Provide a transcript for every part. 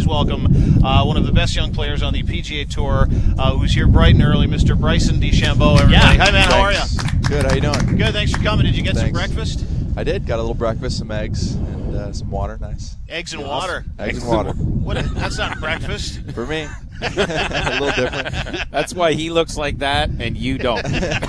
welcome one of the best young players on the PGA Tour, who's here bright and early, Mr. Bryson DeChambeau, everybody. Yeah. Hi, man. How are you? Good. How you doing? Good. Thanks for coming. Did you get some breakfast? I did. Got a little breakfast, some eggs, and some water. Nice. Eggs and water. Eggs and water. That's not breakfast. For me. A little different. That's why he looks like that and you don't.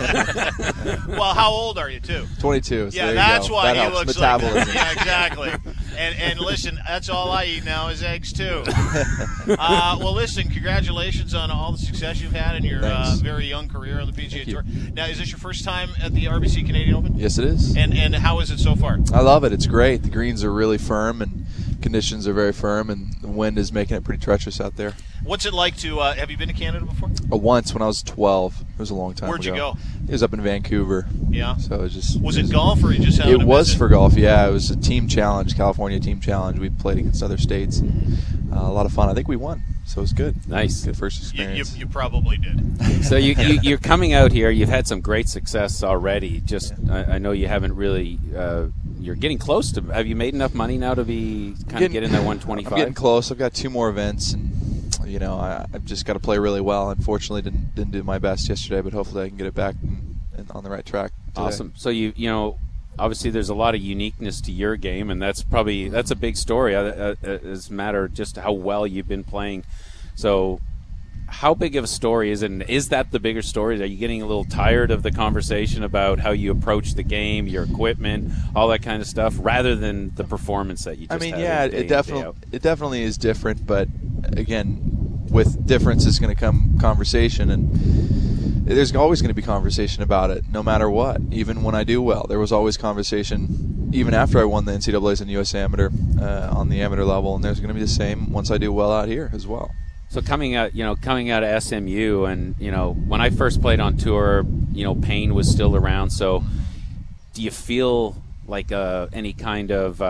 Well, how old are you, too? 22. So Yeah, that's go. why that he helps. looks Metabolism. like that. Yeah, exactly. And listen, that's all I eat now is eggs, too. Well, listen, congratulations on all the success you've had in your very young career on the PGA Tour. Now, is this your first time at the RBC Canadian Open? Yes, it is. And how is it so far? I love it. It's great. The greens are really firm, and conditions are very firm, and the wind is making it pretty treacherous out there. What's it like to have you been to Canada before? Once when I was 12. It was a long time Where'd ago. you go? It was up in Vancouver. Yeah. So it was just. Was it golf or you just having It a was visit? for golf, yeah. It was a team challenge, California team challenge. We played against other states. And, a lot of fun. I think we won, so it was good. Nice. Good first experience. You probably did. So you're coming out here. You've had some great success already. I know you haven't really. You're getting close to. Have you made enough money now to be kind of get in that 125? I'm getting close. I've got 2 more events, and I've just got to play really well. Unfortunately, didn't do my best yesterday, but hopefully I can get it back and on the right track today. Awesome. So you know. Obviously, there's a lot of uniqueness to your game, and that's a big story. It's a matter of just how well you've been playing. So, how big of a story is it? And is that the bigger story? Are you getting a little tired of the conversation about how you approach the game, your equipment, all that kind of stuff, rather than the performance that you just had? Yeah, it definitely is different. But again, with difference is going to come conversation, and there's always going to be conversation about it, no matter what. Even when I do well, there was always conversation. Even after I won the NCAA's and US Amateur on the amateur level, and there's going to be the same once I do well out here as well. So coming out of SMU, and when I first played on tour, Payne was still around. So, do you feel like any kind of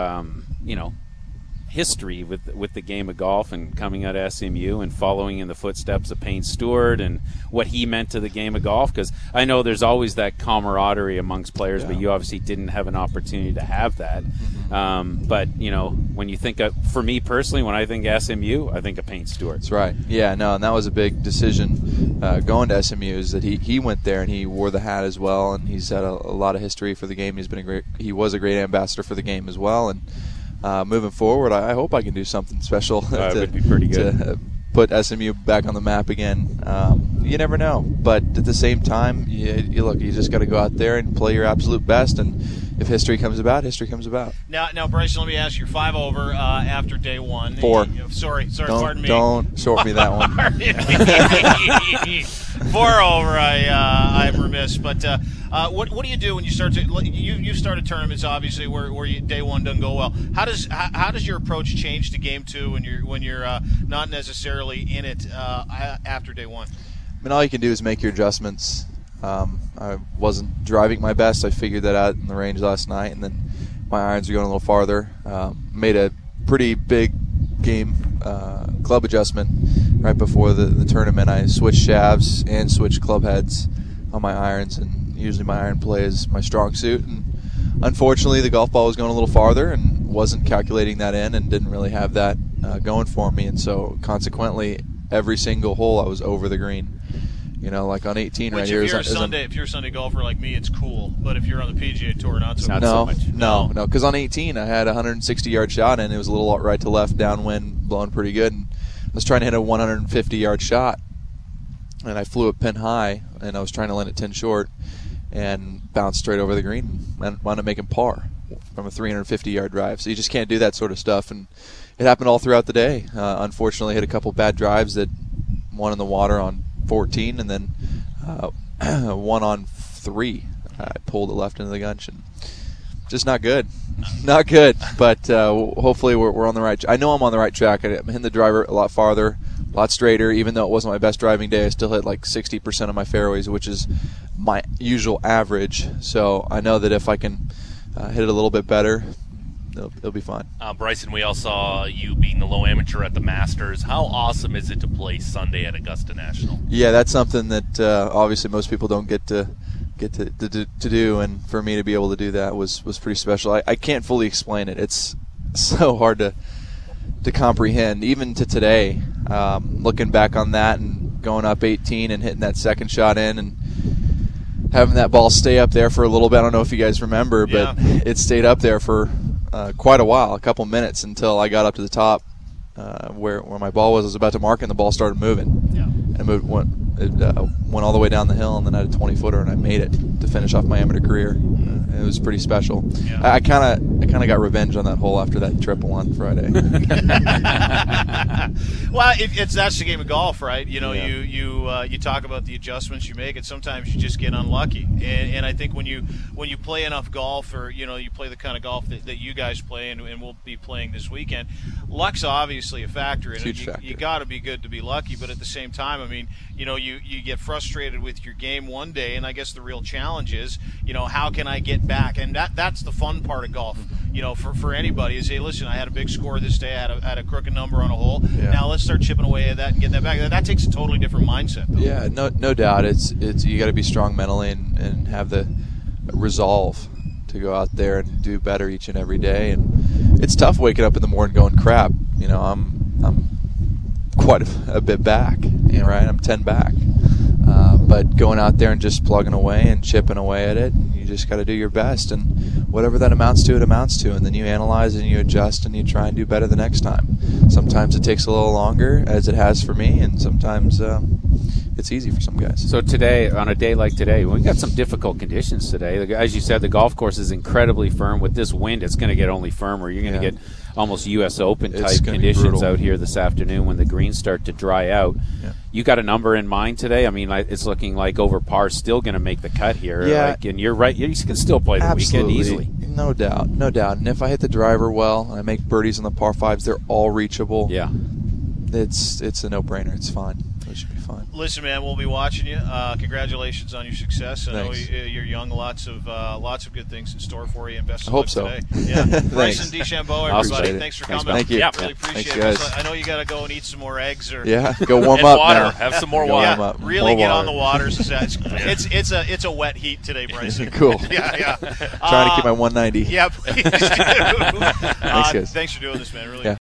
history with the game of golf and coming out of SMU and following in the footsteps of Payne Stewart and what he meant to the game of golf? Because I know there's always that camaraderie amongst players, but you obviously didn't have an opportunity to have that. But when you think of, for me personally, when I think SMU, I think of Payne Stewart. That's right. Yeah, no, and that was a big decision going to SMU, is that he went there and he wore the hat as well, and he's had a lot of history for the game. He was a great ambassador for the game as well, and moving forward, I hope I can do something special That would be pretty good. to put SMU back on the map again. You never know, but at the same time, you just got to go out there and play your absolute best, and if history comes about, history comes about. Now, Bryson, let me ask you, 5 over after day 1. 4. Sorry, pardon me. Don't short me that one. 4 over, I'm remiss. But what do you do when you start to you started tournaments, obviously, where day 1 doesn't go well? How does your approach change to game 2 when you're not necessarily in it after day 1? I mean, all you can do is make your adjustments. I wasn't driving my best. I figured that out in the range last night, and then my irons are going a little farther. Made a pretty big game club adjustment right before the tournament. I switched shafts and switched club heads on my irons, and usually my iron play is my strong suit. And unfortunately, the golf ball was going a little farther and wasn't calculating that in, and didn't really have that going for me. And so consequently, every single hole I was over the green. Like on 18 right here. If you're a Sunday golfer like me, it's cool. But if you're on the PGA Tour, not so much. No. Because on 18, I had a 160-yard shot, and it was a little right to left, downwind, blowing pretty good. And I was trying to hit a 150-yard shot, and I flew it pin high, and I was trying to land it 10 short, and bounced straight over the green and wound up making par from a 350-yard drive. So you just can't do that sort of stuff, and it happened all throughout the day. Unfortunately, hit a couple bad drives, that one in the water on 14, and then one on 3. I pulled it left into the guncheon. Just not good. Not good, but hopefully we're on the right I know I'm on the right track. I'm hitting the driver a lot farther, a lot straighter. Even though it wasn't my best driving day, I still hit like 60% of my fairways, which is my usual average. So I know that if I can hit it a little bit better, it'll be fun. Bryson, we all saw you beating the low amateur at the Masters. How awesome is it to play Sunday at Augusta National? Yeah, that's something that obviously most people don't get to do, and for me to be able to do that was pretty special. I can't fully explain it. It's so hard to to comprehend, even to today. Looking back on that and going up 18 and hitting that second shot in and having that ball stay up there for a little bit. I don't know if you guys remember, but it stayed up there for quite a while, a couple minutes, until I got up to the top where my ball was. I was about to mark, and the ball started moving. Yeah. And it went all the way down the hill, and then I had a 20-footer, and I made it to finish off my amateur career. It was pretty special. Yeah. I kind of got revenge on that hole after that triple on Friday. Well, that's the game of golf, right? You know, Yeah. you talk about the adjustments you make, and sometimes you just get unlucky. And I think when you play enough golf, or you play the kind of golf that you guys play, and we'll be playing this weekend, luck's obviously a factor. And Huge factor. You got to be good to be lucky, but at the same time, I mean, you get frustrated with your game one day, and I guess the real challenge is, how can I get back? And that's the fun part of golf, for anybody is, hey, listen, I had a big score this day, I had a crooked number on a hole. Yeah. Now let's start chipping away at that and getting that back. That takes a totally different mindset, though. Yeah, no doubt. It's you got to be strong mentally and have the resolve to go out there and do better each and every day. And it's tough waking up in the morning going, crap, I'm quite a bit back, right? I'm 10 back. But going out there and just plugging away and chipping away at it, you just got to do your best. And whatever that amounts to, it amounts to. And then you analyze and you adjust and you try and do better the next time. Sometimes it takes a little longer, as it has for me, and sometimes it's easy for some guys. So today, on a day like today, we got some difficult conditions today. As you said, the golf course is incredibly firm. With this wind, it's going to get only firmer. You're going to get almost U.S. Open It's type gonna be conditions brutal. out here this afternoon when the greens start to dry out. Yeah. You got a number in mind today? I mean, it's looking like over par still going to make the cut here. Yeah. And you're right. You can still play the Absolutely. weekend easily. No doubt. And if I hit the driver well and I make birdies on the par fives, they're all reachable. Yeah. It's a no-brainer. It's fine. It should be fine. Listen, man, we'll be watching you. Congratulations on your success. I know Thanks. you're young. Lots of good things in store for you. And best of I hope luck so. today. Yeah. Thanks. Bryson DeChambeau, Awesome. everybody. Appreciate it. Thanks for Thanks, coming. man. Thank you. Yeah. Really Thanks, appreciate it. guys. I know you got to go and eat some more eggs, or Yeah, go warm And up water. now. Have some more Go water. warm up. really More get water. on the waters. It's a wet heat today, Bryson. Cool. Yeah. Trying to keep my 190. Yeah, please do. Thanks, guys. Thanks for doing this, man. Really. Yeah.